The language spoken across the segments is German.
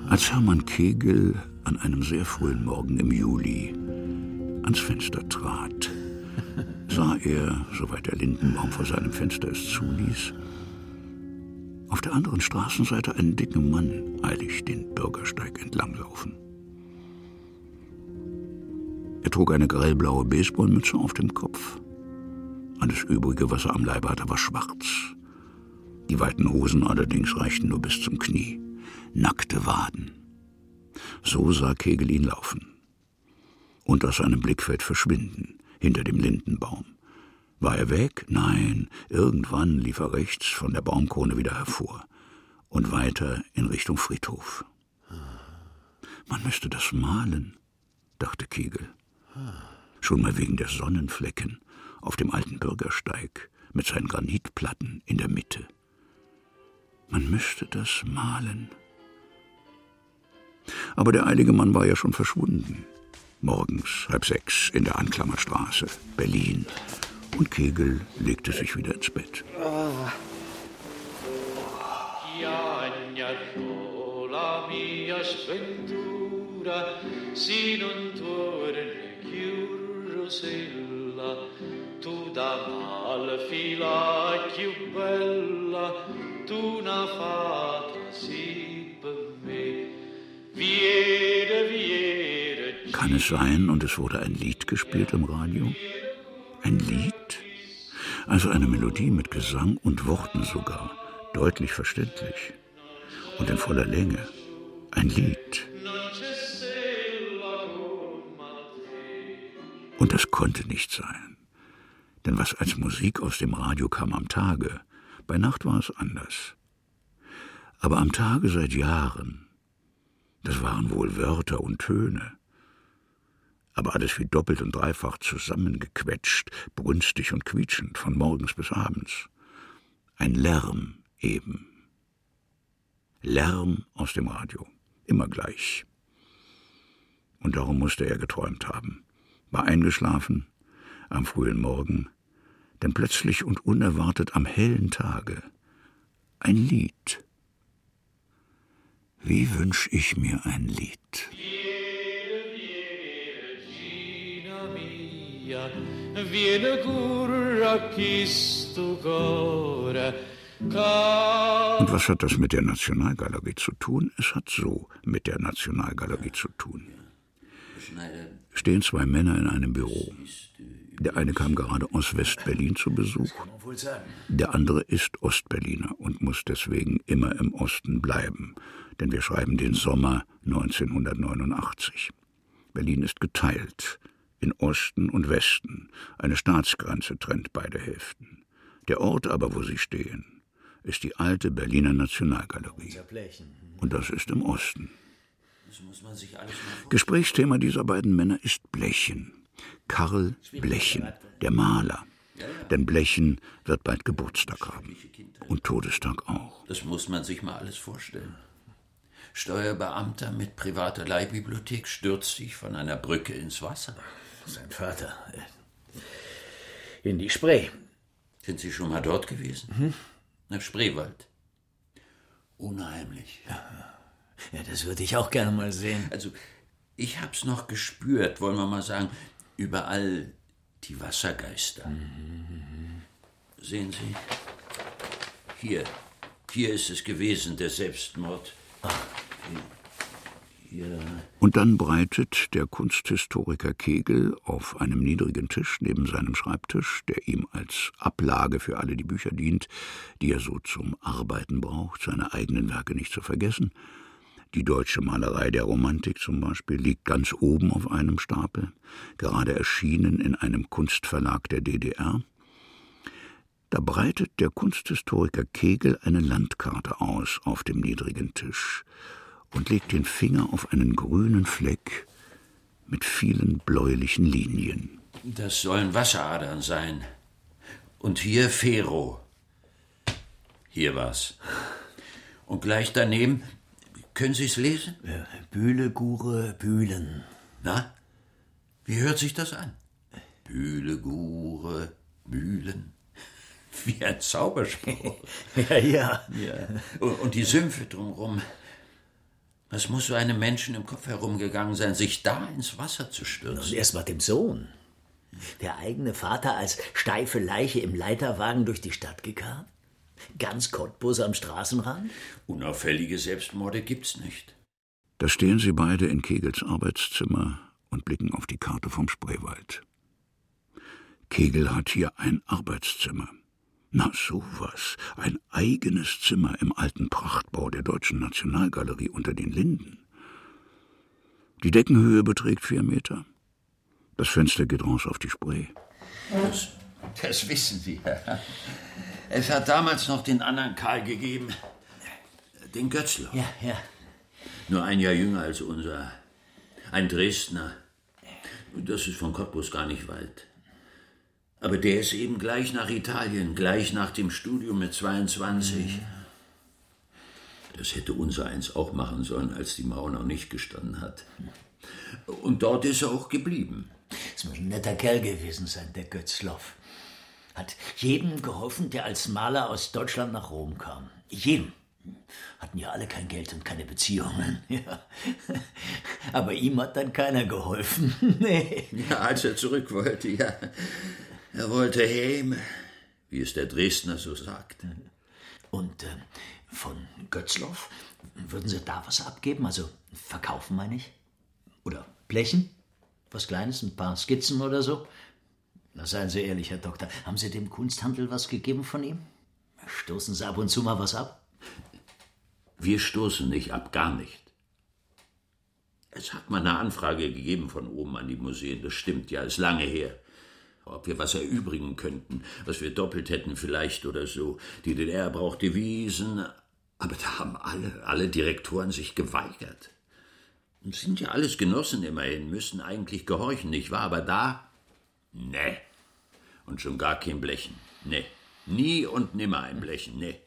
Als Hermann Kegel an einem sehr frühen Morgen im Juli ans Fenster trat, sah er, soweit der Lindenbaum vor seinem Fenster es zuließ, auf der anderen Straßenseite einen dicken Mann eilig den Bürgersteig entlanglaufen. Er trug eine grellblaue Baseballmütze auf dem Kopf. Alles Übrige, was er am Leibe hatte, war schwarz. Die weiten Hosen allerdings reichten nur bis zum Knie. Nackte Waden. So sah Kegel ihn laufen. Und aus seinem Blickfeld verschwinden, hinter dem Lindenbaum. War er weg? Nein, irgendwann lief er rechts von der Baumkrone wieder hervor und weiter in Richtung Friedhof. Man müsste das malen, dachte Kegel. Schon mal wegen der Sonnenflecken auf dem alten Bürgersteig mit seinen Granitplatten in der Mitte. Man müsste das malen. Aber der eilige Mann war ja schon verschwunden. Morgens 5:30 in der Anklammerstraße, Berlin. Und Kegel legte sich wieder ins Bett. Kann es sein, und es wurde ein Lied gespielt im Radio? Ein Lied? Also eine Melodie mit Gesang und Worten sogar, deutlich verständlich. Und in voller Länge. Ein Lied. Und das konnte nicht sein. Denn was als Musik aus dem Radio kam am Tage, bei Nacht war es anders. Aber am Tage seit Jahren, das waren wohl Wörter und Töne. Aber alles wie doppelt und dreifach zusammengequetscht, brünstig und quietschend, von morgens bis abends. Ein Lärm eben. Lärm aus dem Radio, immer gleich. Und darum musste er geträumt haben. War eingeschlafen, am frühen Morgen, denn plötzlich und unerwartet am hellen Tage ein Lied. Wie wünsch ich mir ein Lied? Und was hat das mit der Nationalgalerie zu tun? Es hat so mit der Nationalgalerie zu tun. Stehen zwei Männer in einem Büro. Der eine kam gerade aus West-Berlin zu Besuch. Der andere ist Ostberliner und muss deswegen immer im Osten bleiben. Denn wir schreiben den Sommer 1989. Berlin ist geteilt in Osten und Westen. Eine Staatsgrenze trennt beide Hälften. Der Ort aber, wo sie stehen, ist die alte Berliner Nationalgalerie. Und das ist im Osten. Gesprächsthema dieser beiden Männer ist Blechen. Karl Blechen, der Maler. Denn Blechen wird bald Geburtstag haben. Und Todestag auch. Das muss man sich mal alles vorstellen. Steuerbeamter mit privater Leihbibliothek stürzt sich von einer Brücke ins Wasser. Sein Vater. In die Spree. Sind Sie schon mal dort gewesen? Nach Spreewald. Unheimlich. Ja, das würde ich auch gerne mal sehen. Also, ich hab's noch gespürt, wollen wir mal sagen, überall die Wassergeister. Sehen Sie? Hier ist es gewesen, der Selbstmord. Hier. Und dann breitet der Kunsthistoriker Kegel auf einem niedrigen Tisch neben seinem Schreibtisch, der ihm als Ablage für alle die Bücher dient, die er so zum Arbeiten braucht, seine eigenen Werke nicht zu vergessen. Die deutsche Malerei der Romantik zum Beispiel liegt ganz oben auf einem Stapel, gerade erschienen in einem Kunstverlag der DDR. Da breitet der Kunsthistoriker Kegel eine Landkarte aus auf dem niedrigen Tisch und legt den Finger auf einen grünen Fleck mit vielen bläulichen Linien. Das sollen Wasseradern sein. Und hier Fero. Hier war's. Und gleich daneben, können Sie es lesen? Bühle, Gure, Bühlen. Na, wie hört sich das an? Bühle, Gure, Bühlen. Wie ein Zauberspruch. Ja. Und die Sümpfe drumherum. Was muss so einem Menschen im Kopf herumgegangen sein, sich da ins Wasser zu Und stürzen? erst mal dem Sohn. Der eigene Vater als steife Leiche im Leiterwagen durch die Stadt gekarrt? Ganz Cottbus am Straßenrand? Unauffällige Selbstmorde gibt's nicht. Da stehen sie beide in Kegels Arbeitszimmer und blicken auf die Karte vom Spreewald. Kegel hat hier ein Arbeitszimmer. Na sowas, ein eigenes Zimmer im alten Prachtbau der Deutschen Nationalgalerie unter den Linden. Die Deckenhöhe beträgt 4 Meter. Das Fenster geht raus auf die Spree. Das wissen Sie. Es hat damals noch den anderen Karl gegeben, den Götzloff. Ja. Nur ein Jahr jünger als unser. Ein Dresdner. Das ist von Cottbus gar nicht weit. Aber der ist eben gleich nach Italien, gleich nach dem Studium mit 22. Das hätte unsereins auch machen sollen, als die Mauer noch nicht gestanden hat. Und dort ist er auch geblieben. Es muss ein netter Kerl gewesen sein, der Götzloff. Hat jedem geholfen, der als Maler aus Deutschland nach Rom kam. Jedem. Hatten ja alle kein Geld und keine Beziehungen. Ja. Aber ihm hat dann keiner geholfen. Nee. Ja, als er zurück wollte, ja. Er wollte heim, wie es der Dresdner so sagt. Und von Götzloff, würden Sie da was abgeben? Also verkaufen, meine ich? Oder blechen? Was Kleines, ein paar Skizzen oder so? Na, seien Sie ehrlich, Herr Doktor. Haben Sie dem Kunsthandel was gegeben von ihm? Stoßen Sie ab und zu mal was ab? Wir stoßen nicht ab, gar nicht. Es hat mal eine Anfrage gegeben von oben an die Museen, das stimmt ja, ist lange her. Ob wir was erübrigen könnten, was wir doppelt hätten vielleicht oder so. Die DDR braucht Devisen, aber da haben alle Direktoren sich geweigert. Das sind ja alles Genossen immerhin, müssen eigentlich gehorchen, nicht wahr? Aber da, ne. Und schon gar kein Blechen, ne. Nie und nimmer ein Blechen, ne.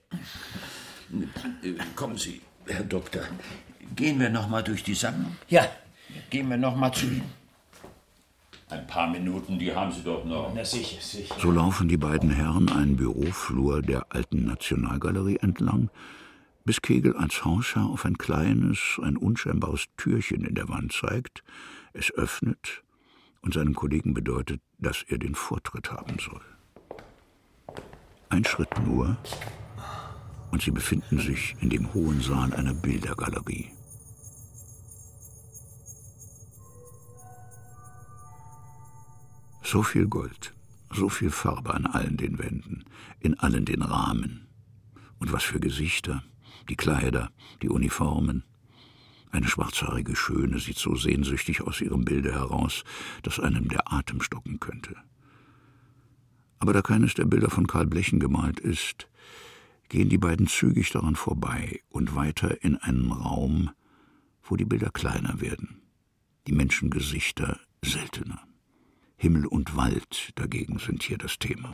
Kommen Sie, Herr Doktor, gehen wir noch mal durch die Sammlung? Ja. Gehen wir noch mal zu Ihnen. Ein paar Minuten, die haben Sie doch noch. Na sicher. So laufen die beiden Herren einen Büroflur der alten Nationalgalerie entlang, bis Kegel als Hausherr auf ein kleines, ein unscheinbares Türchen in der Wand zeigt, es öffnet und seinem Kollegen bedeutet, dass er den Vortritt haben soll. Ein Schritt nur, und sie befinden sich in dem hohen Saal einer Bildergalerie. So viel Gold, so viel Farbe an allen den Wänden, in allen den Rahmen. Und was für Gesichter, die Kleider, die Uniformen. Eine schwarzhaarige Schöne sieht so sehnsüchtig aus ihrem Bilde heraus, dass einem der Atem stocken könnte. Aber da keines der Bilder von Karl Blechen gemalt ist, gehen die beiden zügig daran vorbei und weiter in einen Raum, wo die Bilder kleiner werden, die Menschengesichter seltener. Himmel und Wald dagegen sind hier das Thema.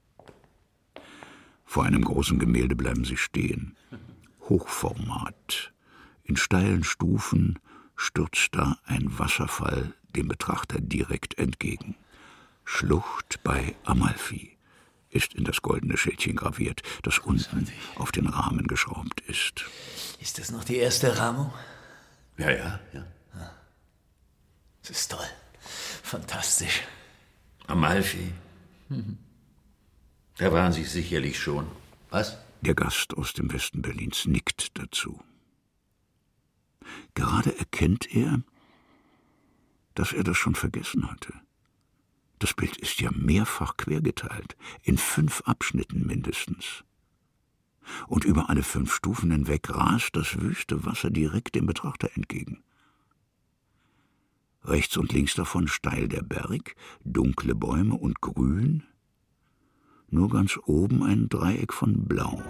Vor einem großen Gemälde bleiben sie stehen. Hochformat. In steilen Stufen stürzt da ein Wasserfall dem Betrachter direkt entgegen. Schlucht bei Amalfi ist in das goldene Schildchen graviert, das unten auf den Rahmen geschraubt ist. Ist das noch die erste Rahmung? Ja. Das ist toll. Fantastisch. Amalfi. Da waren Sie sicherlich schon. Was? Der Gast aus dem Westen Berlins nickt dazu. Gerade erkennt er, dass er das schon vergessen hatte. Das Bild ist ja mehrfach quergeteilt, in 5 Abschnitten mindestens. Und über alle 5 Stufen hinweg rast das wüste Wasser direkt dem Betrachter entgegen. Rechts und links davon steil der Berg, dunkle Bäume und grün, nur ganz oben ein Dreieck von Blau.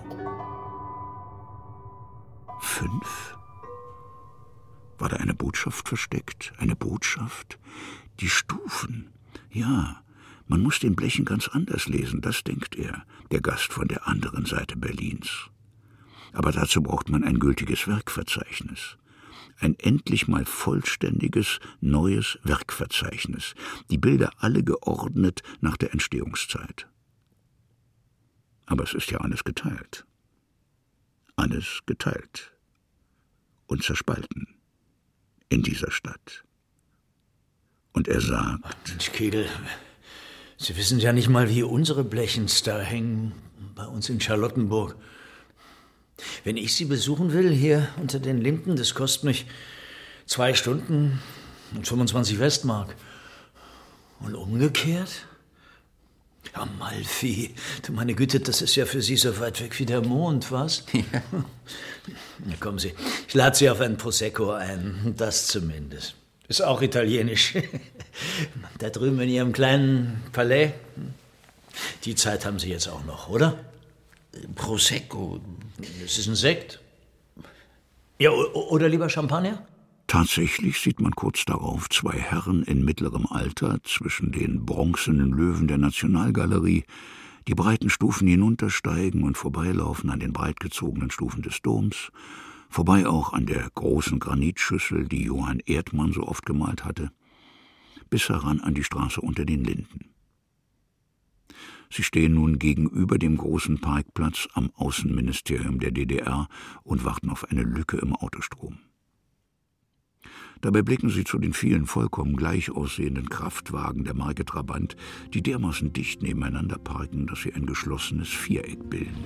5? War da eine Botschaft versteckt? Eine Botschaft? Die Stufen. Ja, man muss den Blechen ganz anders lesen, das denkt er, der Gast von der anderen Seite Berlins. Aber dazu braucht man ein gültiges Werkverzeichnis. Ein endlich mal vollständiges, neues Werkverzeichnis. Die Bilder alle geordnet nach der Entstehungszeit. Aber es ist ja alles geteilt. Alles geteilt. und zerspalten in dieser Stadt. Und er sagt: Mensch, Kegel, Sie wissen ja nicht mal, wie unsere Blechens da hängen, bei uns in Charlottenburg. Wenn ich Sie besuchen will, hier unter den Linden, das kostet mich 2 Stunden und 25 Westmark. Und umgekehrt? Amalfi, du meine Güte, das ist ja für Sie so weit weg wie der Mond, was? Ja. Na, kommen Sie, ich lade Sie auf einen Prosecco ein, das zumindest. Ist auch italienisch. Da drüben in Ihrem kleinen Palais. Die Zeit haben Sie jetzt auch noch, oder? Prosecco. Das ist ein Sekt. Ja, oder lieber Champagner? Tatsächlich sieht man kurz darauf 2 Herren in mittlerem Alter zwischen den bronzenen Löwen der Nationalgalerie die breiten Stufen hinuntersteigen und vorbeilaufen an den breit gezogenen Stufen des Doms, vorbei auch an der großen Granitschüssel, die Johann Erdmann so oft gemalt hatte, bis heran an die Straße unter den Linden. Sie stehen nun gegenüber dem großen Parkplatz am Außenministerium der DDR und warten auf eine Lücke im Autostrom. Dabei blicken sie zu den vielen vollkommen gleich aussehenden Kraftwagen der Marke Trabant, die dermaßen dicht nebeneinander parken, dass sie ein geschlossenes Viereck bilden.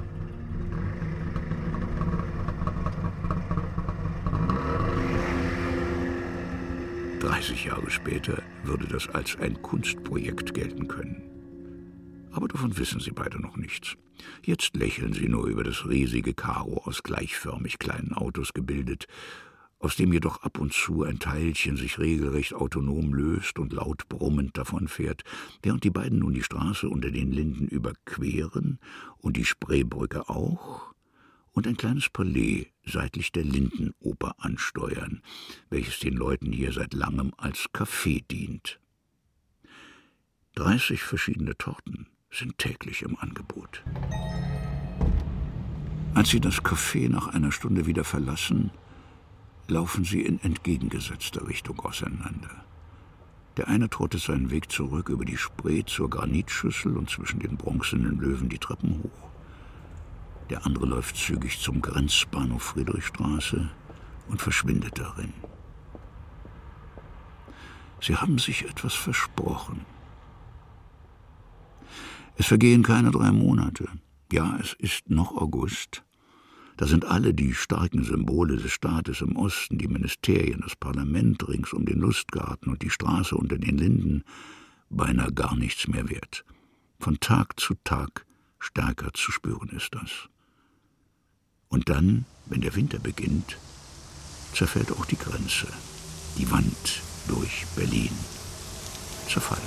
«30 Jahre später würde das als ein Kunstprojekt gelten können. Aber davon wissen sie beide noch nichts. Jetzt lächeln sie nur über das riesige Karo aus gleichförmig kleinen Autos gebildet, aus dem jedoch ab und zu ein Teilchen sich regelrecht autonom löst und laut brummend davonfährt, während die beiden nun die Straße unter den Linden überqueren und die Spreebrücke auch und ein kleines Palais seitlich der Lindenoper ansteuern, welches den Leuten hier seit langem als Café dient. 30 verschiedene Torten sind täglich im Angebot. Als sie das Café nach einer Stunde wieder verlassen, laufen sie in entgegengesetzter Richtung auseinander. Der eine trottet seinen Weg zurück über die Spree zur Granitschüssel und zwischen den bronzenen Löwen die Treppen hoch. Der andere läuft zügig zum Grenzbahnhof Friedrichstraße und verschwindet darin. Sie haben sich etwas versprochen. Es vergehen keine 3 Monate. Ja, es ist noch August. Da sind alle die starken Symbole des Staates im Osten, die Ministerien, das Parlament rings um den Lustgarten und die Straße unter den Linden, beinahe gar nichts mehr wert. Von Tag zu Tag stärker zu spüren ist das. Und dann, wenn der Winter beginnt, zerfällt auch die Grenze, die Wand durch Berlin. Zerfallen.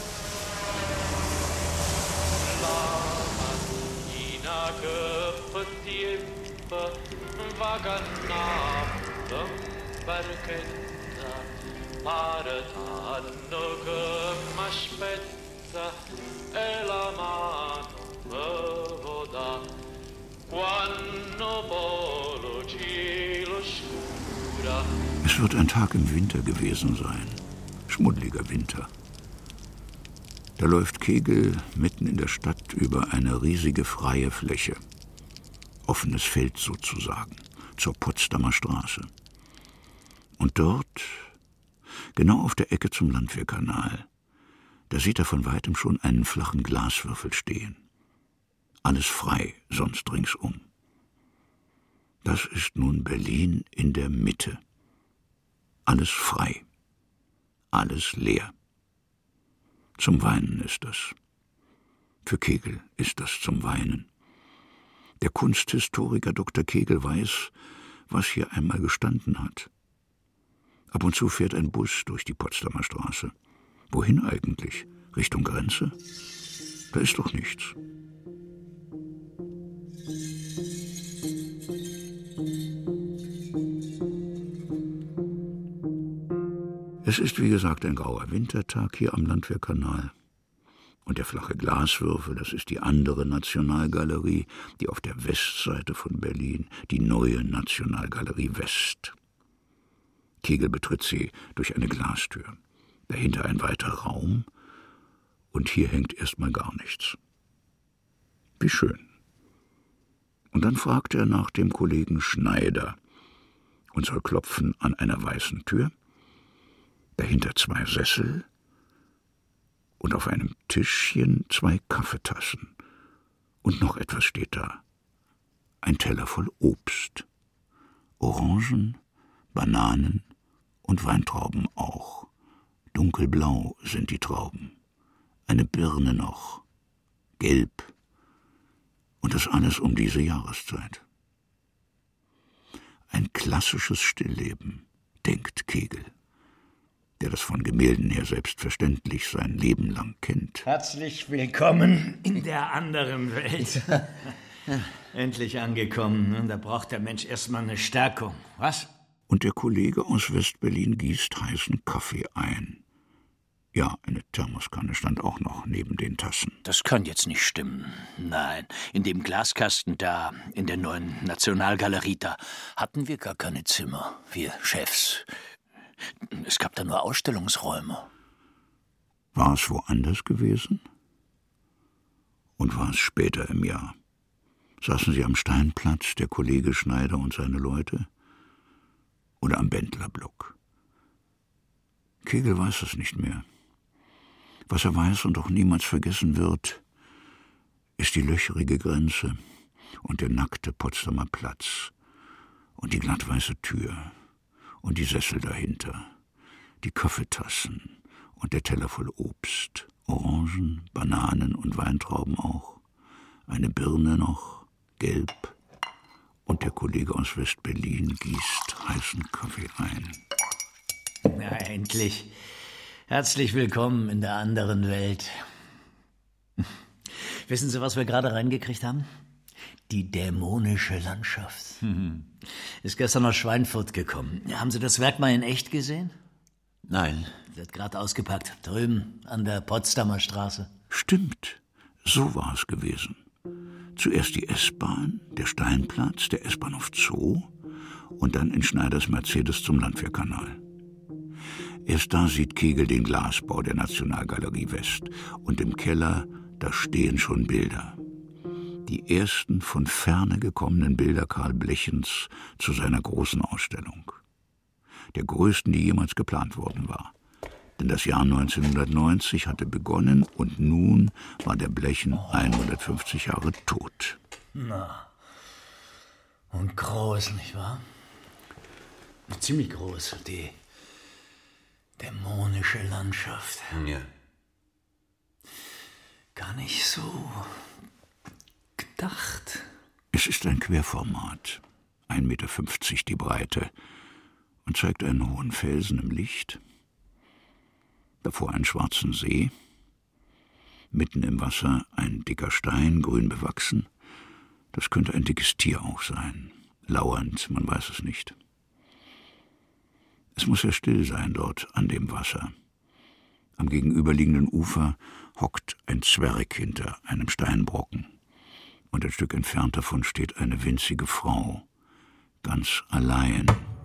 Es wird ein Tag im Winter gewesen sein, schmuddeliger Winter. Da läuft Kegel mitten in der Stadt über eine riesige freie Fläche, offenes Feld sozusagen, zur Potsdamer Straße. Und dort, genau auf der Ecke zum Landwehrkanal, da sieht er von weitem schon einen flachen Glaswürfel stehen. Alles frei, sonst ringsum. Das ist nun Berlin in der Mitte. Alles frei, alles leer. Zum Weinen ist das. Für Kegel ist das zum Weinen. Der Kunsthistoriker Dr. Kegel weiß, was hier einmal gestanden hat. Ab und zu fährt ein Bus durch die Potsdamer Straße. Wohin eigentlich? Richtung Grenze? Da ist doch nichts. Es ist, wie gesagt, ein grauer Wintertag hier am Landwehrkanal. Und der flache Glaswürfel, das ist die andere Nationalgalerie, die auf der Westseite von Berlin, die neue Nationalgalerie West. Kegel betritt sie durch eine Glastür. Dahinter ein weiter Raum, und hier hängt erstmal gar nichts. Wie schön. Und dann fragt er nach dem Kollegen Schneider und soll klopfen an einer weißen Tür, dahinter 2 Sessel und auf einem Tischchen 2 Kaffeetassen. Und noch etwas steht da. Ein Teller voll Obst. Orangen, Bananen und Weintrauben auch. Dunkelblau sind die Trauben. Eine Birne noch. Gelb. Und das alles um diese Jahreszeit. Ein klassisches Stillleben, denkt Kegel, der das von Gemälden her selbstverständlich sein Leben lang kennt. Herzlich willkommen in der anderen Welt. Endlich angekommen. Da braucht der Mensch erstmal eine Stärkung. Was? Und der Kollege aus West-Berlin gießt heißen Kaffee ein. Ja, eine Thermoskanne stand auch noch neben den Tassen. Das kann jetzt nicht stimmen. Nein, in dem Glaskasten da, in der neuen Nationalgalerie, da hatten wir gar keine Zimmer, wir Chefs. Es gab da nur Ausstellungsräume. War es woanders gewesen? Und war es später im Jahr? Saßen Sie am Steinplatz, der Kollege Schneider und seine Leute? Oder am Bendlerblock? Kegel weiß es nicht mehr. Was er weiß und auch niemals vergessen wird, ist die löcherige Grenze und der nackte Potsdamer Platz und die glattweiße Tür und die Sessel dahinter, die Kaffeetassen und der Teller voll Obst, Orangen, Bananen und Weintrauben auch, eine Birne noch, gelb, und der Kollege aus West-Berlin gießt heißen Kaffee ein. Na, endlich. Herzlich willkommen in der anderen Welt. Wissen Sie, was wir gerade reingekriegt haben? Die dämonische Landschaft. Ist gestern aus Schweinfurt gekommen. Haben Sie das Werk mal in echt gesehen? Nein. Wird gerade ausgepackt, drüben an der Potsdamer Straße. Stimmt, so war es gewesen. Zuerst die S-Bahn, der Steinplatz, der S-Bahnhof Zoo und dann in Schneiders Mercedes zum Landwehrkanal. Erst da sieht Kegel den Glasbau der Nationalgalerie West und im Keller, da stehen schon Bilder. Die ersten von ferne gekommenen Bilder Karl Blechens zu seiner großen Ausstellung. Der größten, die jemals geplant worden war. Denn das Jahr 1990 hatte begonnen und nun war der Blechen 150 Jahre tot. Na, und groß, nicht wahr? Ziemlich groß, die dämonische Landschaft. Ja. Gar nicht so gedacht. Es ist ein Querformat, 1,50 Meter die Breite, und zeigt einen hohen Felsen im Licht, davor einen schwarzen See, mitten im Wasser ein dicker Stein, grün bewachsen. Das könnte ein dickes Tier auch sein, lauernd, man weiß es nicht. Es muss ja still sein dort an dem Wasser. Am gegenüberliegenden Ufer hockt ein Zwerg hinter einem Steinbrocken. Und ein Stück entfernt davon steht eine winzige Frau, ganz allein.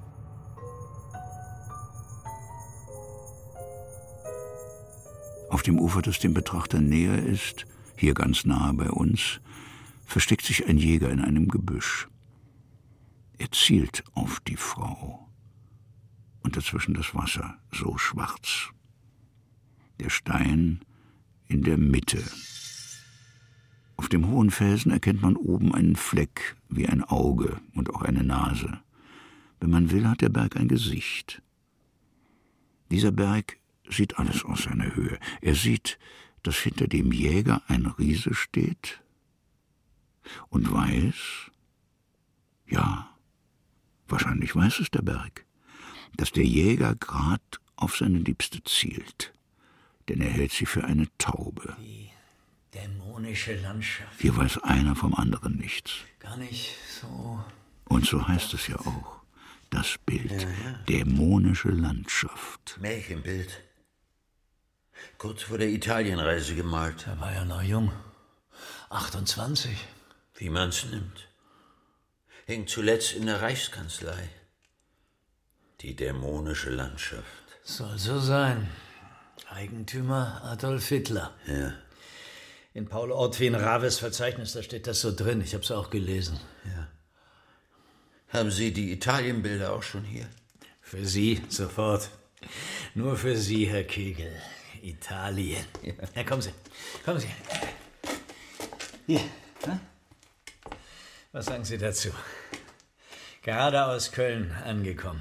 Auf dem Ufer, das dem Betrachter näher ist, hier ganz nahe bei uns, versteckt sich ein Jäger in einem Gebüsch. Er zielt auf die Frau. Und dazwischen das Wasser, so schwarz. Der Stein in der Mitte. Auf dem hohen Felsen erkennt man oben einen Fleck, wie ein Auge und auch eine Nase. Wenn man will, hat der Berg ein Gesicht. Dieser Berg sieht alles aus seiner Höhe. Er sieht, dass hinter dem Jäger ein Riese steht und weiß, ja, wahrscheinlich weiß es der Berg, dass der Jäger grad auf seine Liebste zielt, denn er hält sie für eine Taube. Die dämonische Landschaft. Hier weiß einer vom anderen nichts. Gar nicht so. Und so heißt es ja auch, das Bild, dämonische Landschaft. Märchenbild. Kurz vor der Italienreise gemalt. Er war ja noch jung. 28. Wie man's nimmt. Hängt zuletzt in der Reichskanzlei. Die dämonische Landschaft. Soll so sein. Eigentümer Adolf Hitler. Ja. In Paul Ortwin Raves Verzeichnis, da steht das so drin. Ich hab's auch gelesen. Ja. Haben Sie die Italienbilder auch schon hier? Für Sie sofort. Nur für Sie, Herr Kegel. Italien. Ja, kommen Sie. Kommen Sie. Hier. Hm? Was sagen Sie dazu? Gerade aus Köln angekommen.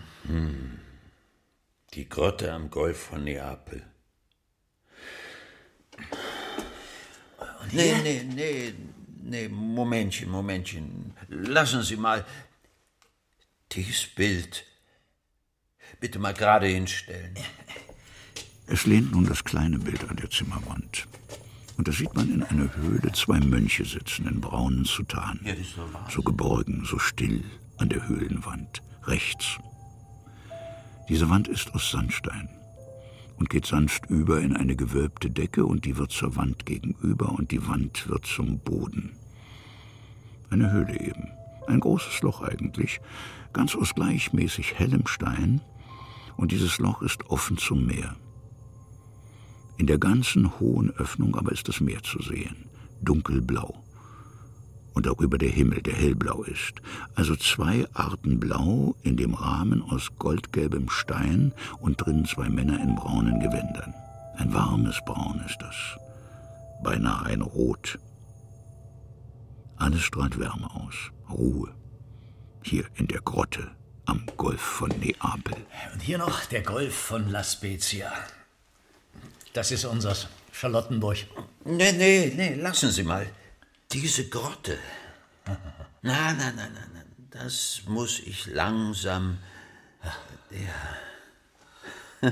Die Grotte am Golf von Neapel. Und hier? Nee, Momentchen. Lassen Sie mal dieses Bild bitte mal gerade hinstellen. Es lehnt nun das kleine Bild an der Zimmerwand. Und da sieht man in einer Höhle 2 Mönche sitzen in braunen Soutanen. Ja, das ist doch wahr. So geborgen, so still an der Höhlenwand, rechts. Diese Wand ist aus Sandstein und geht sanft über in eine gewölbte Decke, und die wird zur Wand gegenüber, und die Wand wird zum Boden. Eine Höhle eben, ein großes Loch eigentlich, ganz aus gleichmäßig hellem Stein, und dieses Loch ist offen zum Meer. In der ganzen hohen Öffnung aber ist das Meer zu sehen, dunkelblau. Und darüber der Himmel, der hellblau ist. Also 2 Arten Blau in dem Rahmen aus goldgelbem Stein und drin 2 Männer in braunen Gewändern. Ein warmes Braun ist das, beinahe ein Rot. Alles strahlt Wärme aus, Ruhe. Hier in der Grotte am Golf von Neapel. Und hier noch der Golf von La Spezia. Das ist unseres, Charlottenburg. Nee, lassen Sie mal. Diese Grotte. Nein. Das muss ich langsam... Ja.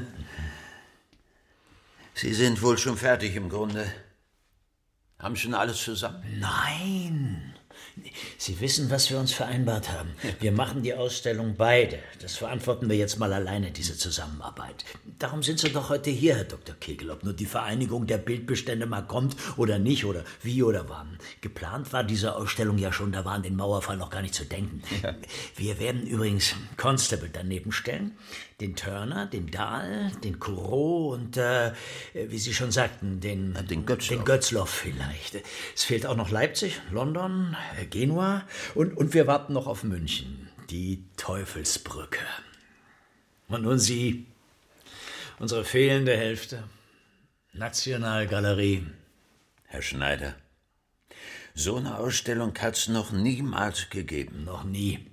Sie sind wohl schon fertig im Grunde. Haben schon alles zusammen? Nein. Sie wissen, was wir uns vereinbart haben. Wir machen die Ausstellung beide. Das verantworten wir jetzt mal alleine, diese Zusammenarbeit. Darum sind Sie doch heute hier, Herr Dr. Kegel. Ob nur die Vereinigung der Bildbestände mal kommt oder nicht, oder wie oder wann. Geplant war diese Ausstellung ja schon, da war an den Mauerfall noch gar nicht zu denken. Ja. Wir werden übrigens Constable daneben stellen, den Turner, den Dahl, den Corot und, wie Sie schon sagten, den Götzloff vielleicht. Es fehlt auch noch Leipzig, London, Genua und wir warten noch auf München, die Teufelsbrücke. Und nun Sie, unsere fehlende Hälfte, Nationalgalerie. Herr Schneider, so eine Ausstellung hat es noch niemals gegeben. Noch nie.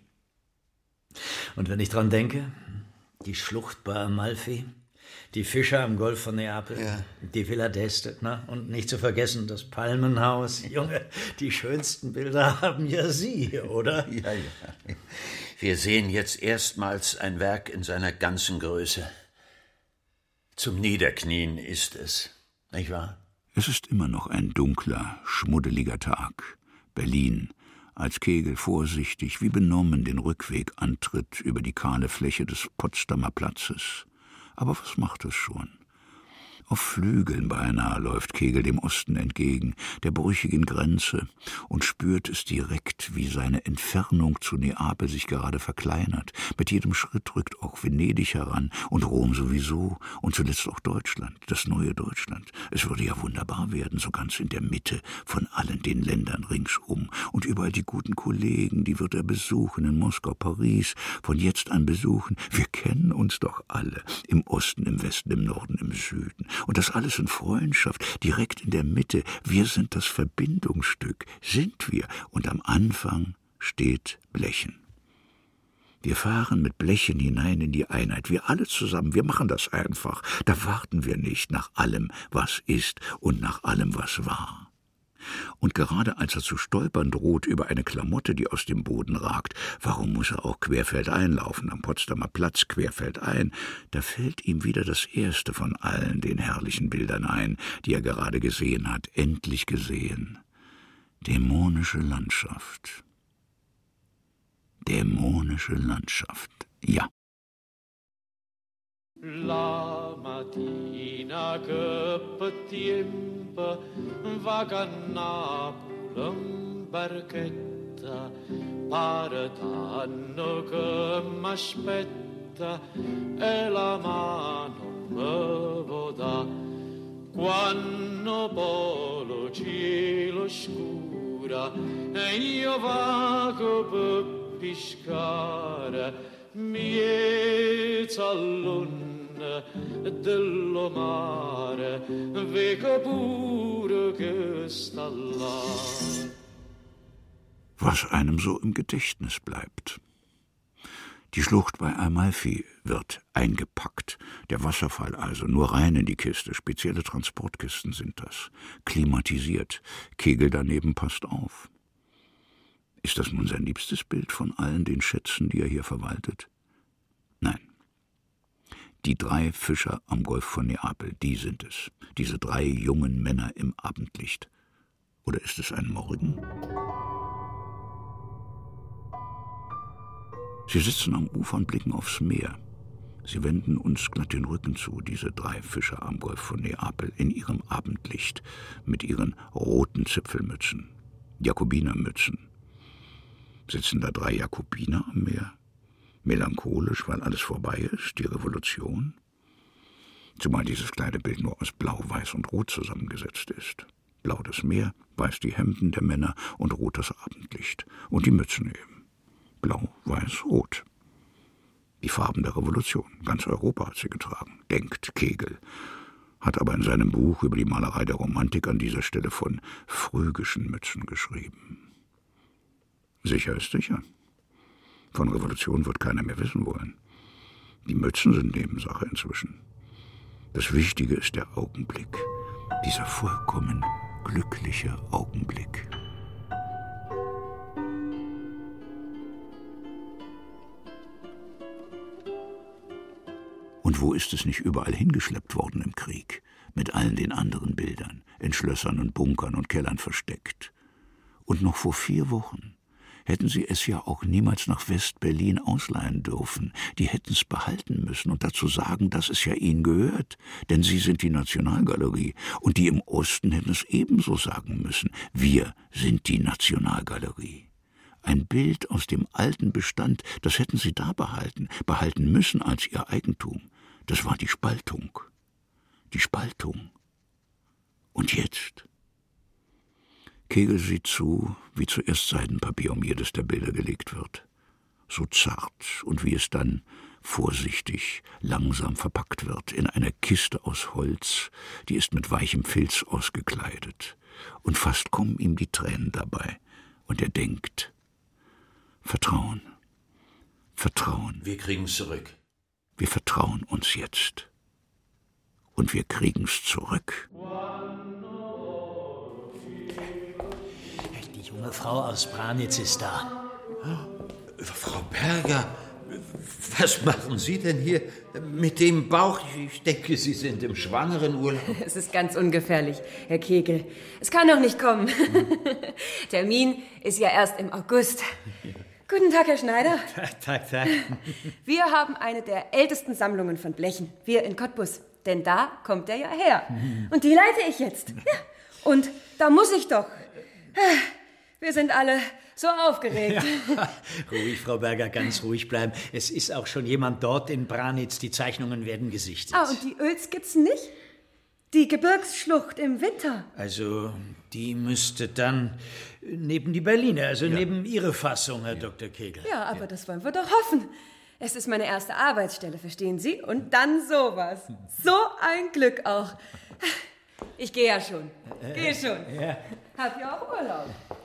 Und wenn ich dran denke, die Schlucht bei Amalfi, die Fischer am Golf von Neapel, ja. Die Villa d'Este, und nicht zu vergessen das Palmenhaus. Junge, die schönsten Bilder haben ja Sie, oder? Ja. Wir sehen jetzt erstmals ein Werk in seiner ganzen Größe. Zum Niederknien ist es, nicht wahr? Es ist immer noch ein dunkler, schmuddeliger Tag. Berlin, als Kegel vorsichtig, wie benommen den Rückweg antritt über die kahle Fläche des Potsdamer Platzes. Aber was macht es schon? Auf Flügeln beinahe läuft Kegel dem Osten entgegen, der brüchigen Grenze, und spürt es direkt, wie seine Entfernung zu Neapel sich gerade verkleinert. Mit jedem Schritt rückt auch Venedig heran und Rom sowieso und zuletzt auch Deutschland, das neue Deutschland. Es würde ja wunderbar werden, so ganz in der Mitte von allen den Ländern ringsum. Und überall die guten Kollegen, die wird er besuchen, in Moskau, Paris, von jetzt an besuchen. Wir kennen uns doch alle, im Osten, im Westen, im Norden, im Süden. Und das alles in Freundschaft, direkt in der Mitte. Wir sind das Verbindungsstück, sind wir. Und am Anfang steht Blechen. Wir fahren mit Blechen hinein in die Einheit. Wir alle zusammen, wir machen das einfach. Da warten wir nicht nach allem, was ist und nach allem, was war. Und gerade als er zu stolpern droht über eine Klamotte, die aus dem Boden ragt, warum muss er auch querfeldein laufen, am Potsdamer Platz querfeldein, da fällt ihm wieder das erste von allen den herrlichen Bildern ein, die er gerade gesehen hat, endlich gesehen. Dämonische Landschaft. Dämonische Landschaft, ja. La mattina che per tempo vaga a Napoli in barchetta, pare tanto che m'aspetta e la mano me vo da. Quando poi cielo scura e io vago per pescare miezza luna dello mare vega pure che sta là. Was einem so im Gedächtnis bleibt. Die Schlucht bei Amalfi wird eingepackt. Der Wasserfall also, nur rein in die Kiste. Spezielle Transportkisten sind das. Klimatisiert. Kegel daneben passt auf. Ist das nun sein liebstes Bild von allen den Schätzen, die er hier verwaltet? Nein. Die 3 Fischer am Golf von Neapel, die sind es. Diese 3 jungen Männer im Abendlicht. Oder ist es ein Morgen? Sie sitzen am Ufer und blicken aufs Meer. Sie wenden uns glatt den Rücken zu, diese 3 Fischer am Golf von Neapel, in ihrem Abendlicht, mit ihren roten Zipfelmützen, Jakobinermützen. Sitzen da 3 Jakobiner am Meer? Melancholisch, weil alles vorbei ist, die Revolution? Zumal dieses kleine Bild nur aus Blau, Weiß und Rot zusammengesetzt ist. Blau das Meer, weiß die Hemden der Männer und rot das Abendlicht. Und die Mützen eben. Blau, Weiß, Rot. Die Farben der Revolution. Ganz Europa hat sie getragen, denkt Kegel. Hat aber in seinem Buch über die Malerei der Romantik an dieser Stelle von phrygischen Mützen geschrieben. Sicher ist sicher. Von Revolution wird keiner mehr wissen wollen. Die Mützen sind Nebensache inzwischen. Das Wichtige ist der Augenblick. Dieser vollkommen glückliche Augenblick. Und wo ist es nicht überall hingeschleppt worden im Krieg, mit allen den anderen Bildern, in Schlössern und Bunkern und Kellern versteckt. Und noch vor 4 Wochen hätten sie es ja auch niemals nach West-Berlin ausleihen dürfen. Die hätten es behalten müssen und dazu sagen, dass es ja ihnen gehört, denn sie sind die Nationalgalerie. Und die im Osten hätten es ebenso sagen müssen, wir sind die Nationalgalerie. Ein Bild aus dem alten Bestand, das hätten sie da behalten müssen als ihr Eigentum. Das war die Spaltung. Die Spaltung. Und jetzt? Kegel sieht zu, wie zuerst Seidenpapier um jedes der Bilder gelegt wird. So zart und wie es dann vorsichtig, langsam verpackt wird in einer Kiste aus Holz, die ist mit weichem Filz ausgekleidet. Und fast kommen ihm die Tränen dabei. Und er denkt, Vertrauen. Vertrauen. Wir kriegen's zurück. Wir vertrauen uns jetzt. Und wir kriegen's zurück. Die junge Frau aus Branitz ist da. Frau Berger, was machen Sie denn hier mit dem Bauch? Ich denke, Sie sind im Schwangerenurlaub. Es ist ganz ungefährlich, Herr Kegel. Es kann doch nicht kommen. Termin ist ja erst im August. Guten Tag, Herr Schneider. Tag. Wir haben eine der ältesten Sammlungen von Blechen. Wir in Cottbus. Denn da kommt er ja her. Und die leite ich jetzt. Ja. Und da muss ich doch. Wir sind alle so aufgeregt. Ja. Ruhig, Frau Berger, ganz ruhig bleiben. Es ist auch schon jemand dort in Branitz. Die Zeichnungen werden gesichtet. Ah, und die Ölskizzen nicht? Die Gebirgsschlucht im Winter. Also, die müsste dann neben die Berliner, also neben Ihre Fassung, Herr Dr. Kegel. Ja, aber das wollen wir doch hoffen. Es ist meine erste Arbeitsstelle, verstehen Sie? Und dann sowas. So ein Glück auch. Ich gehe ja schon. Ja. Hab ja auch Urlaub.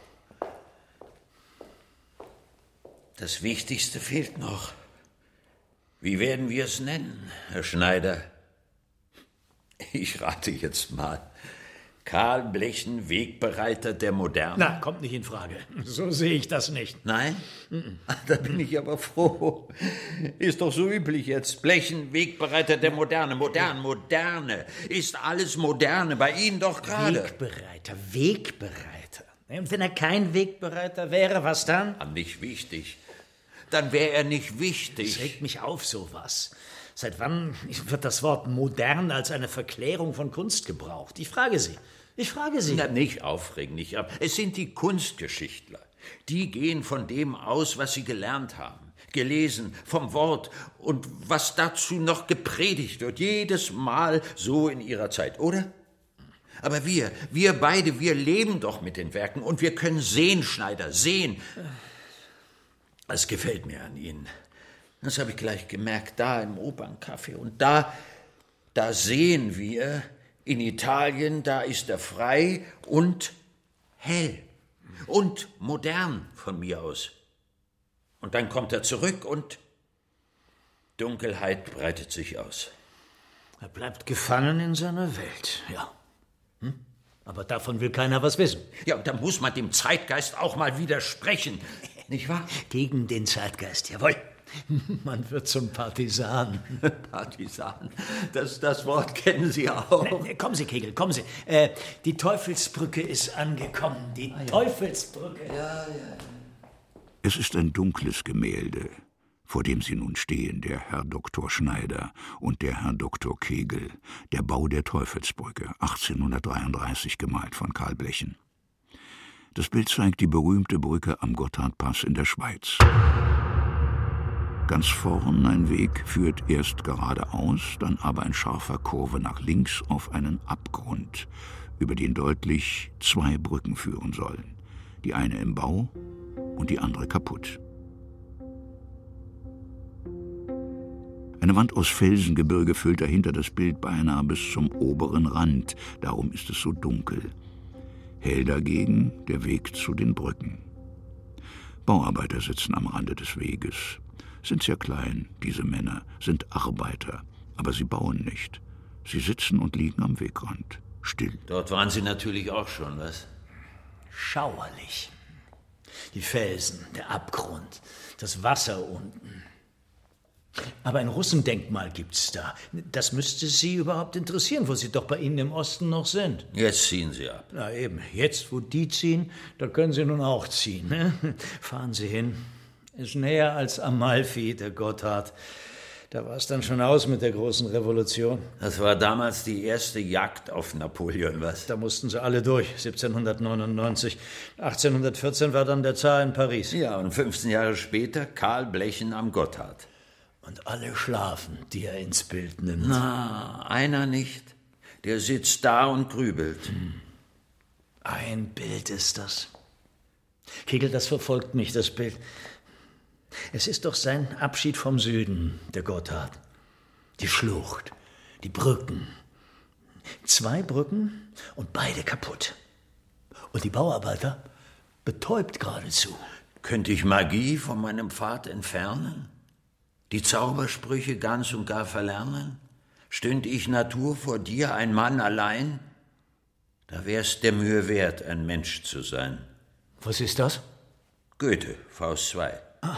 Das Wichtigste fehlt noch. Wie werden wir es nennen, Herr Schneider? Ich rate jetzt mal. Karl Blechen, Wegbereiter der Moderne. Na, kommt nicht in Frage. So sehe ich das nicht. Nein? Da bin ich aber froh. Ist doch so üblich jetzt. Blechen, Wegbereiter der Moderne. Moderne. Ist alles Moderne. Bei Ihnen doch gerade. Wegbereiter. Und wenn er kein Wegbereiter wäre, was dann? Nicht wichtig. Dann wäre er nicht wichtig. Das regt mich auf, sowas. Seit wann wird das Wort modern als eine Verklärung von Kunst gebraucht? Ich frage Sie. Na, nicht aufregen, nicht ab. Es sind die Kunstgeschichtler. Die gehen von dem aus, was sie gelernt haben, gelesen, vom Wort und was dazu noch gepredigt wird. Jedes Mal so in ihrer Zeit, oder? Aber wir beide, wir leben doch mit den Werken und wir können sehen, Schneider, sehen. Das gefällt mir an Ihnen. Das habe ich gleich gemerkt, da im Operncafé. Und da sehen wir, in Italien, da ist er frei und hell und modern von mir aus. Und dann kommt er zurück und Dunkelheit breitet sich aus. Er bleibt gefangen in seiner Welt, ja. Aber davon will keiner was wissen. Ja, und da muss man dem Zeitgeist auch mal widersprechen, nicht wahr? Gegen den Zeitgeist, jawohl. Man wird zum Partisan. Partisan, das Wort kennen Sie auch. Kommen Sie, Kegel, kommen Sie. Die Teufelsbrücke ist angekommen, die Teufelsbrücke. Ja. Es ist ein dunkles Gemälde, vor dem Sie nun stehen, der Herr Dr. Schneider und der Herr Dr. Kegel, der Bau der Teufelsbrücke, 1833 gemalt von Karl Blechen. Das Bild zeigt die berühmte Brücke am Gotthardpass in der Schweiz. Ganz vorn ein Weg führt erst geradeaus, dann aber in scharfer Kurve nach links auf einen Abgrund, über den deutlich 2 Brücken führen sollen. Die eine im Bau und die andere kaputt. Eine Wand aus Felsengebirge füllt dahinter das Bild beinahe bis zum oberen Rand, darum ist es so dunkel. Hell dagegen der Weg zu den Brücken. Bauarbeiter sitzen am Rande des Weges. Sind sehr klein, diese Männer, sind Arbeiter, aber sie bauen nicht. Sie sitzen und liegen am Wegrand, still. Dort waren Sie natürlich auch schon, was? Schauerlich. Die Felsen, der Abgrund, das Wasser unten. Aber ein Russendenkmal gibt's da. Das müsste Sie überhaupt interessieren, wo Sie doch bei Ihnen im Osten noch sind. Jetzt ziehen Sie ab. Na eben, jetzt, wo die ziehen, da können Sie nun auch ziehen. Ne? Fahren Sie hin. Ist näher als Amalfi, der Gotthard. Da war es dann schon aus mit der großen Revolution. Das war damals die erste Jagd auf Napoleon, was? Da mussten sie alle durch, 1799. 1814 war dann der Zar in Paris. Ja, und 15 Jahre später Karl Blechen am Gotthard. Und alle schlafen, die er ins Bild nimmt. Na, einer nicht. Der sitzt da und grübelt. Ein Bild ist das. Kegel, das verfolgt mich, das Bild. Es ist doch sein Abschied vom Süden, der Gotthard. Die Schlucht, die Brücken. 2 Brücken und beide kaputt. Und die Bauarbeiter betäubt geradezu. Könnte ich Magie von meinem Pfad entfernen? Die Zaubersprüche ganz und gar verlernen? Stünd ich Natur vor dir, ein Mann allein? Da wär's der Mühe wert, ein Mensch zu sein. Was ist das? Goethe, Faust 2.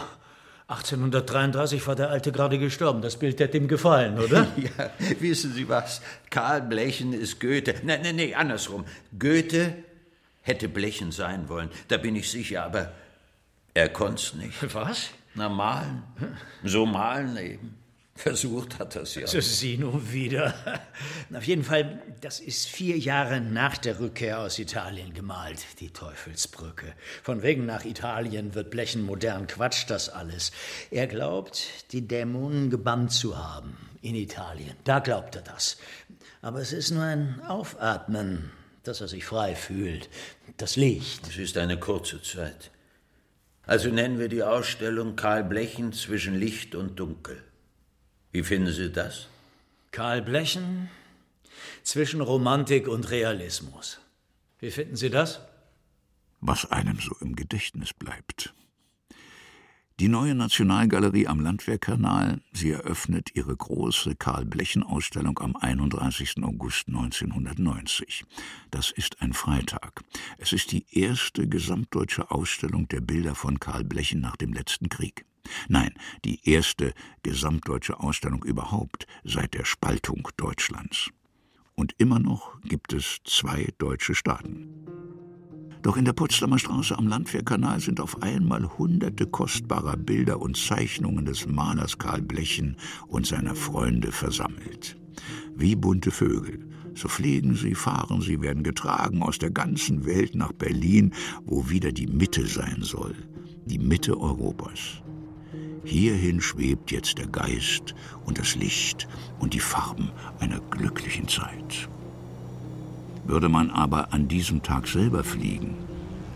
1833 war der Alte gerade gestorben. Das Bild hätte ihm gefallen, oder? Ja, wissen Sie was? Karl Blechen ist Goethe. Nee, andersrum. Goethe hätte Blechen sein wollen, da bin ich sicher, aber er konnt's nicht. Was? Na, malen. So malen eben. Versucht hat er's ja. So, Sie nun wieder. Auf jeden Fall, das ist 4 Jahre nach der Rückkehr aus Italien gemalt, die Teufelsbrücke. Von wegen nach Italien wird Blechen modern, quatscht das alles. Er glaubt, die Dämonen gebannt zu haben in Italien. Da glaubt er das. Aber es ist nur ein Aufatmen, dass er sich frei fühlt. Das Licht. Es ist eine kurze Zeit. Also nennen wir die Ausstellung Karl Blechen zwischen Licht und Dunkel. Wie finden Sie das? Karl Blechen zwischen Romantik und Realismus. Wie finden Sie das? Was einem so im Gedächtnis bleibt. Die Neue Nationalgalerie am Landwehrkanal, sie eröffnet ihre große Karl-Blechen-Ausstellung am 31. August 1990. Das ist ein Freitag. Es ist die erste gesamtdeutsche Ausstellung der Bilder von Karl Blechen nach dem letzten Krieg. Nein, die erste gesamtdeutsche Ausstellung überhaupt seit der Spaltung Deutschlands. Und immer noch gibt es 2 deutsche Staaten. Doch in der Potsdamer Straße am Landwehrkanal sind auf einmal hunderte kostbarer Bilder und Zeichnungen des Malers Karl Blechen und seiner Freunde versammelt. Wie bunte Vögel. So fliegen sie, fahren sie, werden getragen aus der ganzen Welt nach Berlin, wo wieder die Mitte sein soll. Die Mitte Europas. Hierhin schwebt jetzt der Geist und das Licht und die Farben einer glücklichen Zeit. Würde man aber an diesem Tag selber fliegen,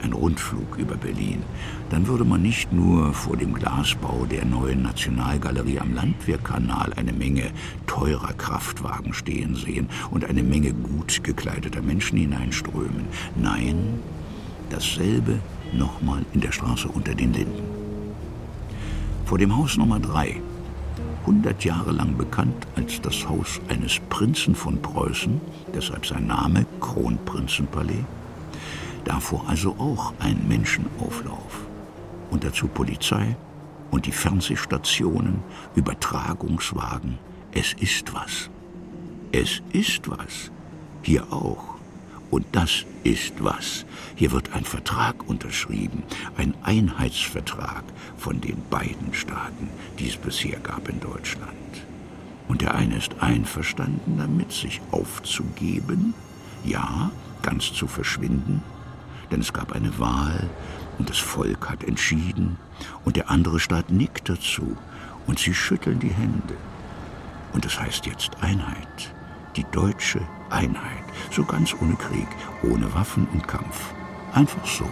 ein Rundflug über Berlin, dann würde man nicht nur vor dem Glasbau der neuen Nationalgalerie am Landwehrkanal eine Menge teurer Kraftwagen stehen sehen und eine Menge gut gekleideter Menschen hineinströmen. Nein, dasselbe nochmal in der Straße unter den Linden. Vor dem Haus Nummer 3, 100 Jahre lang bekannt als das Haus eines Prinzen von Preußen, deshalb sein Name Kronprinzenpalais, davor also auch ein Menschenauflauf. Und dazu Polizei und die Fernsehstationen, Übertragungswagen. Es ist was. Es ist was. Hier auch. Und das ist was. Hier wird ein Vertrag unterschrieben, ein Einheitsvertrag von den beiden Staaten, die es bisher gab in Deutschland. Und der eine ist einverstanden damit, sich aufzugeben, ja, ganz zu verschwinden, denn es gab eine Wahl und das Volk hat entschieden und der andere Staat nickt dazu und sie schütteln die Hände. Und das heißt jetzt Einheit, die deutsche Einheit, so ganz ohne Krieg, ohne Waffen und Kampf, einfach so.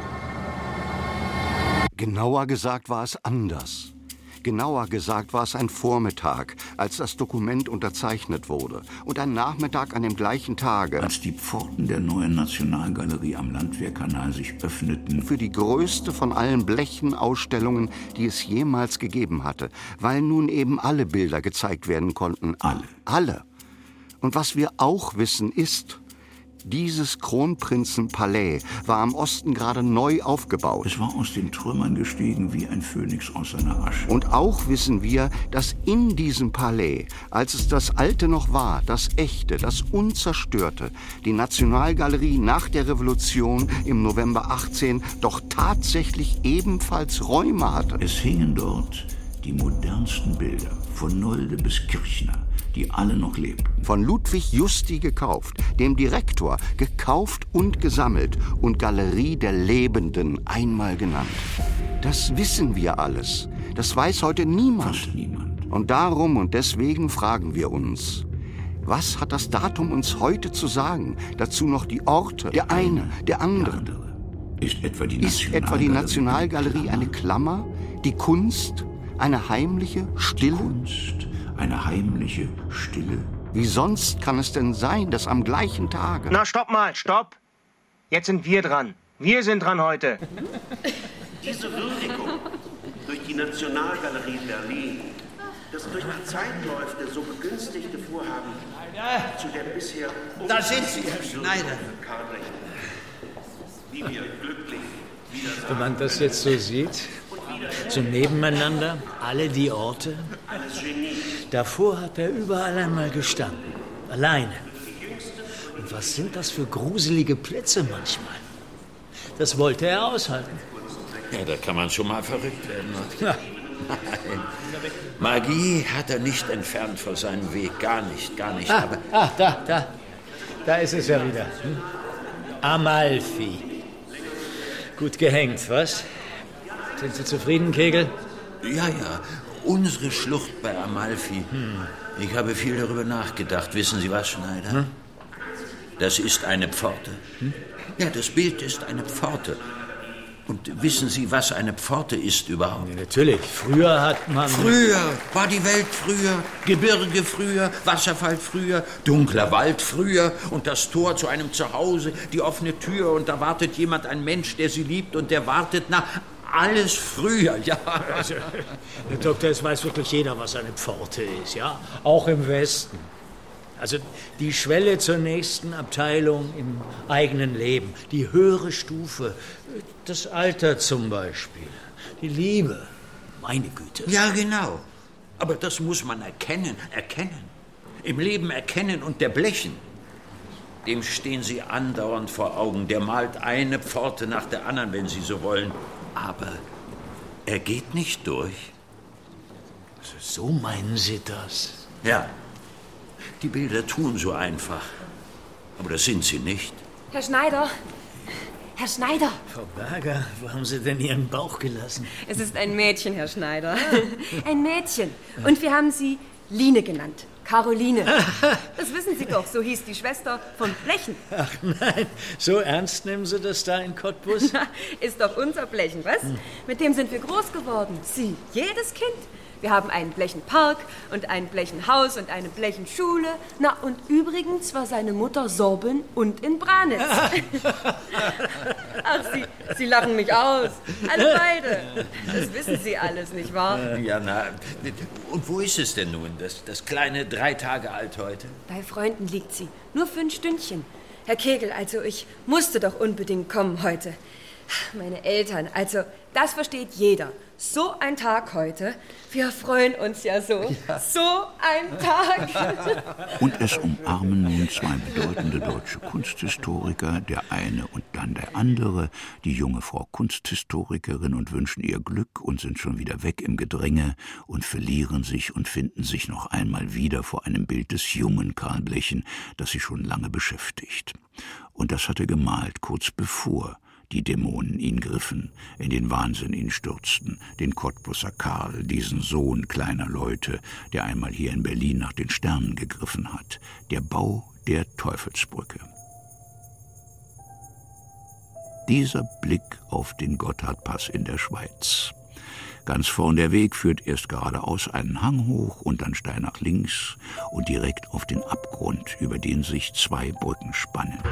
Genauer gesagt war es anders. Genauer gesagt war es ein Vormittag, als das Dokument unterzeichnet wurde, und ein Nachmittag an dem gleichen Tage, als die Pforten der neuen Nationalgalerie am Landwehrkanal sich öffneten für die größte von allen Blechenausstellungen, die es jemals gegeben hatte, weil nun eben alle Bilder gezeigt werden konnten. Alle. Und was wir auch wissen ist, dieses Kronprinzenpalais war am Osten gerade neu aufgebaut. Es war aus den Trümmern gestiegen wie ein Phönix aus seiner Asche. Und auch wissen wir, dass in diesem Palais, als es das Alte noch war, das Echte, das Unzerstörte, die Nationalgalerie nach der Revolution im November 18 doch tatsächlich ebenfalls Räume hatte. Es hingen dort die modernsten Bilder, von Nolde bis Kirchner, die alle noch lebten. Von Ludwig Justi gekauft, dem Direktor, gekauft und gesammelt und Galerie der Lebenden einmal genannt. Das wissen wir alles. Das weiß heute niemand. Fast niemand. Und darum und deswegen fragen wir uns, was hat das Datum uns heute zu sagen? Dazu noch die Orte, der eine, der andere. Ist etwa die Nationalgalerie eine Klammer? Die Kunst? Eine heimliche, stille? Kunst, eine heimliche, stille. Wie sonst kann es denn sein, dass am gleichen Tage... Na, stopp mal, stopp! Jetzt sind wir dran. Wir sind dran heute. Diese Würdigung durch die Nationalgalerie Berlin, das durch die Zeitläufe so begünstigte Vorhaben zu der bisher... Da sind Sie, Herr Schneider. Wie wir glücklich wieder Wenn man das jetzt so sieht, so nebeneinander, alle die Orte. Davor hat er überall einmal gestanden, alleine. Und was sind das für gruselige Plätze manchmal? Das wollte er aushalten. Ja, da kann man schon mal verrückt werden. Ja. Nein. Magie hat er nicht entfernt vor seinem Weg, gar nicht. Da ist es ja wieder. Amalfi. Gut gehängt, was? Sind Sie zufrieden, Kegel? Ja, unsere Schlucht bei Amalfi. Ich habe viel darüber nachgedacht. Wissen Sie was, Schneider? Das ist eine Pforte. Ja, das Bild ist eine Pforte. Und wissen Sie, was eine Pforte ist überhaupt? Ja, natürlich. Früher hat man... Früher war die Welt früher, Gebirge früher, Wasserfall früher, dunkler Wald früher und das Tor zu einem Zuhause, die offene Tür und da wartet jemand, ein Mensch, der Sie liebt und der wartet nach... Alles früher, ja. Also, Herr Doktor, es weiß wirklich jeder, was eine Pforte ist, ja? Auch im Westen. Also die Schwelle zur nächsten Abteilung im eigenen Leben, die höhere Stufe, das Alter zum Beispiel, die Liebe, meine Güte. Ja, genau. Aber das muss man erkennen. Im Leben erkennen und der Blechen. Dem stehen Sie andauernd vor Augen. Der malt eine Pforte nach der anderen, wenn Sie so wollen. Aber er geht nicht durch. So meinen Sie das? Ja. Die Bilder tun so einfach. Aber das sind sie nicht. Herr Schneider! Herr Schneider! Frau Berger, wo haben Sie denn Ihren Bauch gelassen? Es ist ein Mädchen, Herr Schneider. Ein Mädchen. Und wir haben sie Line genannt. Caroline. Das wissen Sie doch, so hieß die Schwester von Blechen. Ach nein, so ernst nehmen Sie das da in Cottbus? Ist doch unser Blechen, was? Mit dem sind wir groß geworden. Sie, jedes Kind. Wir haben einen Blechenpark und ein Blechenhaus und eine Blechenschule. Na, und übrigens war seine Mutter Sorben und in Branitz. Ach, Sie lachen mich aus. Alle beide. Das wissen Sie alles, nicht wahr? Ja, na, und wo ist es denn nun, das kleine 3 Tage alt heute? Bei Freunden liegt sie. Nur für ein Stündchen. Herr Kegel, also ich musste doch unbedingt kommen heute. Meine Eltern, also das versteht jeder. So ein Tag heute. Wir freuen uns ja so. Ja. So ein Tag. Und es umarmen nun 2 bedeutende deutsche Kunsthistoriker, der eine und dann der andere, die junge Frau Kunsthistorikerin, und wünschen ihr Glück und sind schon wieder weg im Gedränge und verlieren sich und finden sich noch einmal wieder vor einem Bild des jungen Karl Blechen, das sie schon lange beschäftigt. Und das hatte gemalt kurz bevor die Dämonen ihn griffen, in den Wahnsinn ihn stürzten, den Cottbuser Karl, diesen Sohn kleiner Leute, der einmal hier in Berlin nach den Sternen gegriffen hat, der Bau der Teufelsbrücke. Dieser Blick auf den Gotthardpass in der Schweiz. Ganz vorn der Weg führt erst geradeaus einen Hang hoch und dann steil nach links und direkt auf den Abgrund, über den sich 2 Brücken spannen.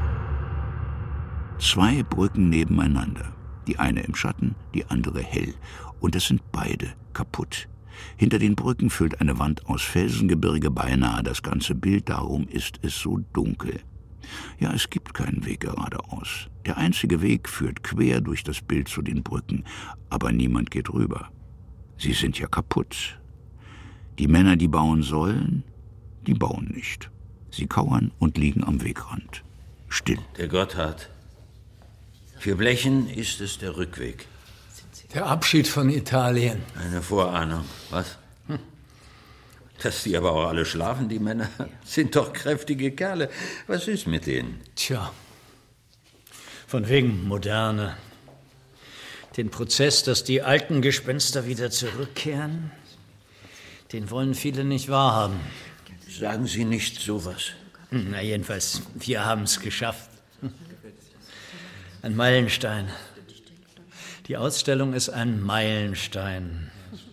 2 Brücken nebeneinander, die eine im Schatten, die andere hell, und es sind beide kaputt. Hinter den Brücken füllt eine Wand aus Felsengebirge beinahe das ganze Bild, darum ist es so dunkel. Ja, es gibt keinen Weg geradeaus. Der einzige Weg führt quer durch das Bild zu den Brücken, aber niemand geht rüber. Sie sind ja kaputt. Die Männer, die bauen sollen, die bauen nicht. Sie kauern und liegen am Wegrand. Still. Der Gotthard. Für Blechen ist es der Rückweg. Der Abschied von Italien. Eine Vorahnung, was? Dass die aber auch alle schlafen, die Männer, sind doch kräftige Kerle. Was ist mit denen? Tja, von wegen Moderne. Den Prozess, dass die alten Gespenster wieder zurückkehren, den wollen viele nicht wahrhaben. Sagen Sie nicht sowas. Na jedenfalls, wir haben es geschafft. Ein Meilenstein. Die Ausstellung ist ein Meilenstein.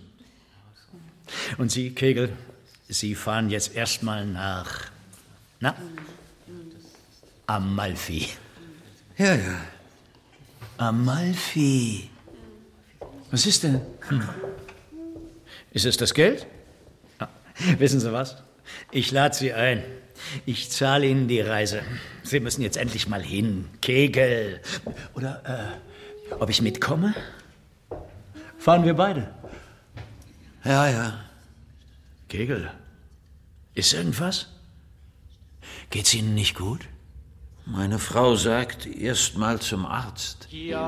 Und Sie, Kegel, Sie fahren jetzt erstmal nach, Amalfi. Ja. Amalfi. Was ist denn? Ist es das Geld? Wissen Sie was? Ich lade Sie ein. Ich zahle Ihnen die Reise. Sie müssen jetzt endlich mal hin, Kegel. Oder, ob ich mitkomme? Fahren wir beide? Ja. Kegel, ist irgendwas? Geht's Ihnen nicht gut? Meine Frau sagt, erst mal zum Arzt.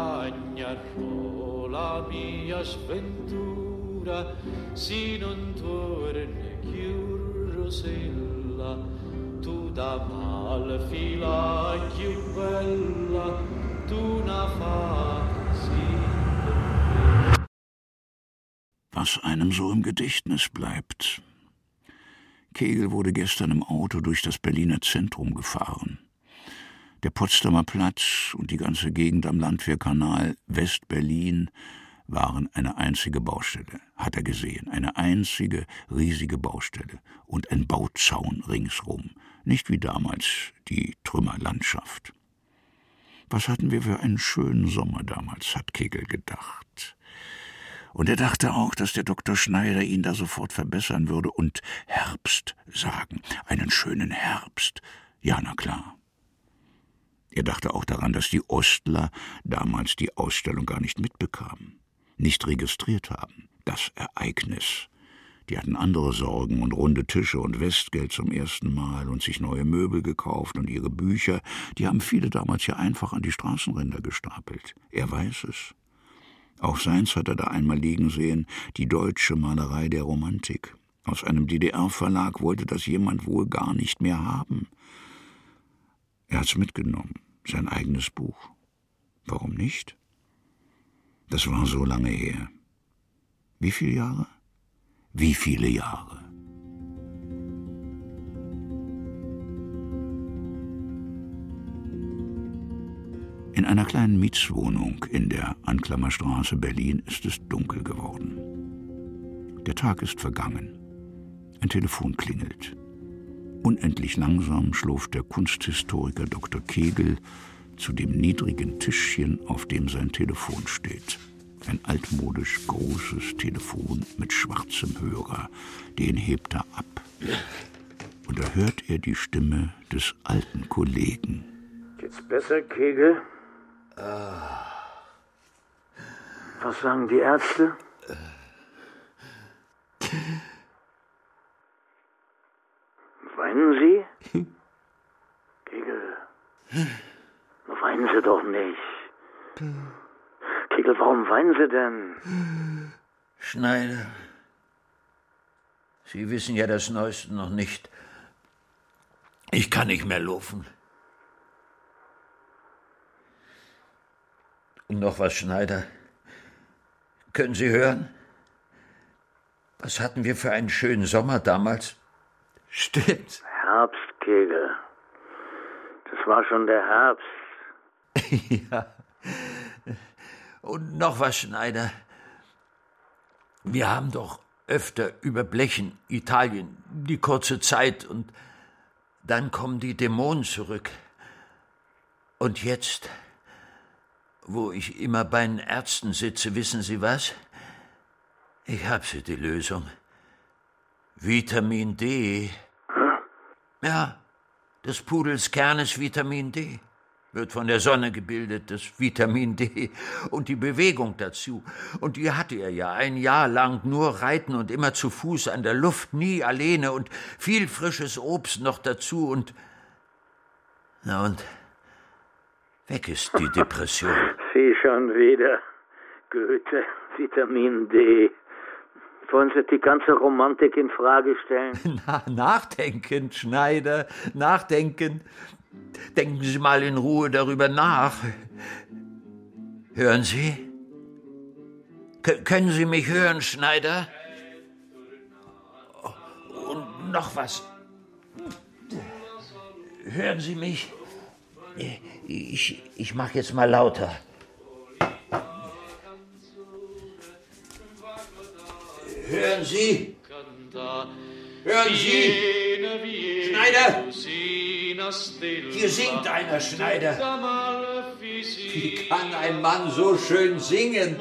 Was einem so im Gedächtnis bleibt. Kegel wurde gestern im Auto durch das Berliner Zentrum gefahren. Der Potsdamer Platz und die ganze Gegend am Landwehrkanal West-Berlin waren eine einzige Baustelle, hat er gesehen. Eine einzige, riesige Baustelle und ein Bauzaun ringsrum. Nicht wie damals die Trümmerlandschaft. Was hatten wir für einen schönen Sommer damals, hat Kegel gedacht. Und er dachte auch, dass der Dr. Schneider ihn da sofort verbessern würde und Herbst sagen. Einen schönen Herbst. Ja, na klar. Er dachte auch daran, dass die Ostler damals die Ausstellung gar nicht mitbekamen, nicht registriert haben. Das Ereignis. Die hatten andere Sorgen und runde Tische und Westgeld zum ersten Mal und sich neue Möbel gekauft und ihre Bücher. Die haben viele damals ja einfach an die Straßenränder gestapelt. Er weiß es. Auch seins hat er da einmal liegen sehen, die deutsche Malerei der Romantik. Aus einem DDR-Verlag wollte das jemand wohl gar nicht mehr haben. Er hat's mitgenommen, sein eigenes Buch. Warum nicht? Das war so lange her. Wie viele Jahre? Wie viele Jahre? In einer kleinen Mietswohnung in der Anklammerstraße Berlin ist es dunkel geworden. Der Tag ist vergangen. Ein Telefon klingelt. Unendlich langsam schlurft der Kunsthistoriker Dr. Kegel zu dem niedrigen Tischchen, auf dem sein Telefon steht. Ein altmodisch großes Telefon mit schwarzem Hörer. Den hebt er ab. Und da hört er die Stimme des alten Kollegen. Geht's besser, Kegel? Was sagen die Ärzte? Weinen Sie? Kegel, weinen Sie doch nicht. Kegel, warum weinen Sie denn? Schneider, Sie wissen ja das Neueste noch nicht. Ich kann nicht mehr laufen. Und noch was, Schneider. Können Sie hören? Was hatten wir für einen schönen Sommer damals? Stimmt. Herbst, Kegel. Das war schon der Herbst. Ja. Und noch was, Schneider. Wir haben doch öfter über Blechen, Italien, die kurze Zeit und dann kommen die Dämonen zurück. Und jetzt, wo ich immer bei den Ärzten sitze, wissen Sie was? Ich hab sie, die Lösung. Vitamin D. Ja, des Pudels Kern ist Vitamin D. Wird von der Sonne gebildet, das Vitamin D. Und die Bewegung dazu. Und die hatte er ja ein Jahr lang, nur reiten und immer zu Fuß an der Luft, nie alleine und viel frisches Obst noch dazu und... Na und? Weg ist die Depression. Sie schon wieder. Goethe, Vitamin D. Wollen Sie die ganze Romantik in Frage stellen? Nachdenken, Schneider, nachdenken. Denken Sie mal in Ruhe darüber nach. Hören Sie? Können Sie mich hören, Schneider? Und noch was. Hören Sie mich? Ich mach jetzt mal lauter. Hören Sie? Hören Sie? Schneider? Hier singt einer, Schneider. Wie kann ein Mann so schön singen?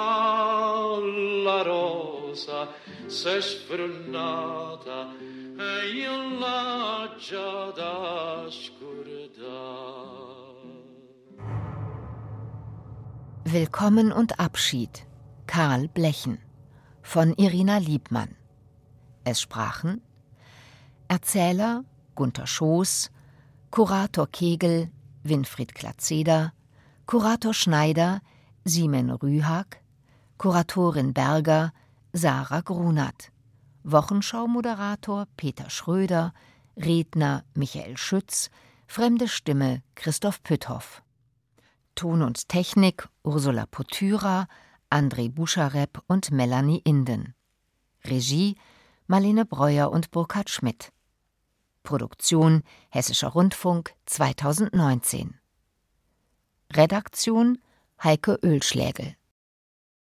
Willkommen und Abschied. Karl Blechen von Irina Liebmann. Es sprachen Erzähler Gunter Schoß, Kurator Kegel Winfried Glatzeder, Kurator Schneider Simen Rühag, Kuratorin Berger Sarah Grunert, Wochenschau-Moderator Peter Schröder, Redner Michael Schütz, fremde Stimme Christoph Pütthoff. Ton und Technik Ursula Potyra, André Buscharep und Melanie Inden. Regie Marlene Breuer und Burkhard Schmidt. Produktion Hessischer Rundfunk 2019. Redaktion Heike Oehlschlägel.